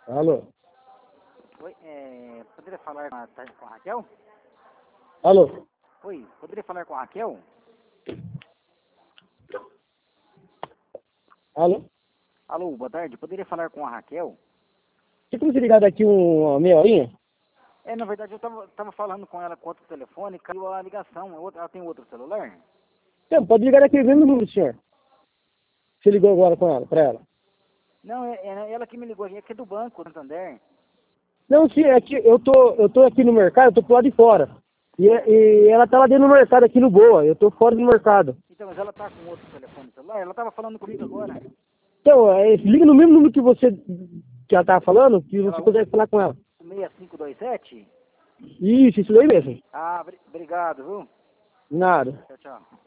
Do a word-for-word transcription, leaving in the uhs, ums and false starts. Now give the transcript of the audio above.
Alô? Oi, é, poderia falar com a, com a Raquel? Alô? Oi, poderia falar com a Raquel? Alô? Alô, boa tarde, poderia falar com a Raquel? Você como se ligar daqui um, uma meia horinha? É, na verdade eu tava, tava falando com ela com outro telefone, caiu a ligação, outra- ela tem outro celular? Não, pode ligar daqui mesmo número, senhor. Você ligou agora com ela, pra ela? Não, é, é ela que me ligou, é que é do banco, Santander. Não, sim, é que eu tô, eu tô aqui no mercado, eu tô pro lado de fora. E, e ela tá lá dentro do mercado, aqui no Boa, eu tô fora do mercado. Então, mas ela tá com outro telefone celular, ela tava falando comigo agora. Então, é, liga no mesmo número que você, que ela tava falando, que Ela você consegue falar com ela. seis cinco dois sete? Isso, isso aí mesmo. Ah, bri- obrigado, viu? Nada. Tchau, tchau.